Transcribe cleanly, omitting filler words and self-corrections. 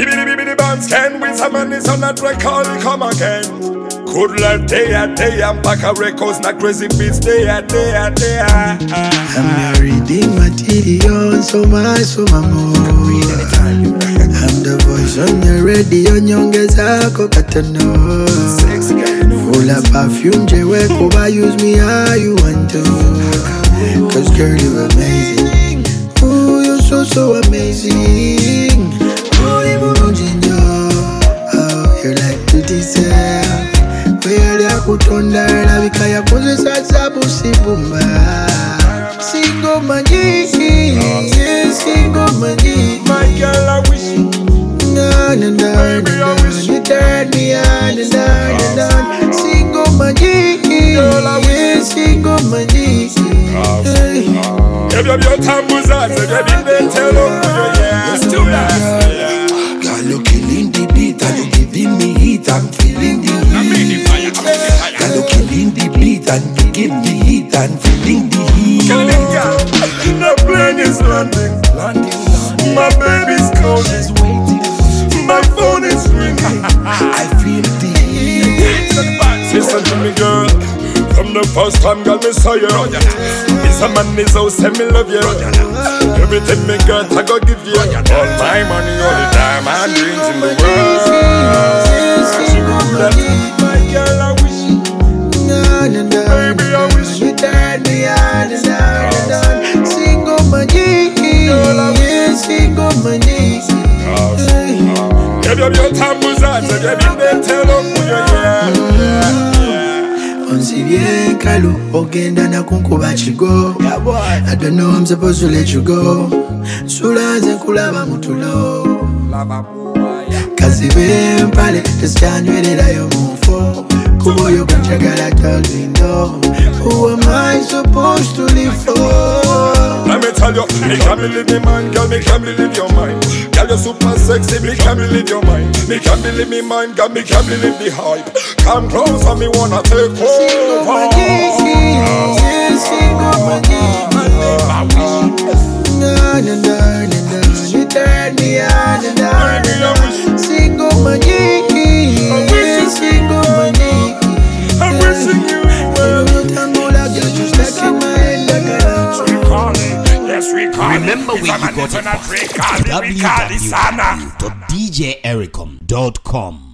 Bibidi bands can with some man is on that record, come again. Good life day and pack a records, not crazy beats day and I'm reading material, so much more. I'm the voice on your radio, nyongeza kokatano. Full of perfume, jewe kuba use me how you want to. Cause girl, you're amazing. Ooh, you're so amazing. Oh, you're like beauty self. Where ya kutonda labika ya kuzisa sabu sibumba. Single magi, single magi. My girl, I wish you. Baby, I wish you turn me on and on and on. Single magi, girl, I wish single magi. Give your time was out, so get in there, tell them let's do that. Girl, you killing the beat and you giving me heat. I'm feeling the heat. Girl, you killing the beat and you give me heat. I'm feeling the heat. The plane is landing. My baby's calling. My phone is ringing. I feel the heat. Listen to me, girl. From the first time, girl, me saw you. It's a man, is out, say me love you. Everything me got, I go give you. All my money, all the time, and dreams in the world. My girl, I wish you. Baby, I wish you. Turn me on and on and on. Single money, girl, I wish. single money. Give your time was out, so get in there, tell them who you are. Onsi bien kalu, ogenda na kunkuba chigo. I don't know I'm supposed to let you go. Sula ze kulaba mutulo. Kazibe mpale, tesyanywelera yo mufo. Kubo yo kunchagala tell me no. Who am I supposed to live for? Let me tell you, me can't believe me mind, girl, me can't believe your mind. Girl, you're super sexy, me can't believe your mind. Me can't believe me mind, girl, me can't believe the hype. Come close and me wanna take over. Single money, single money. No, you turn me on and on and on. Single money, single money. I'm wishing you well. Remember where you got it from. www.djericom.com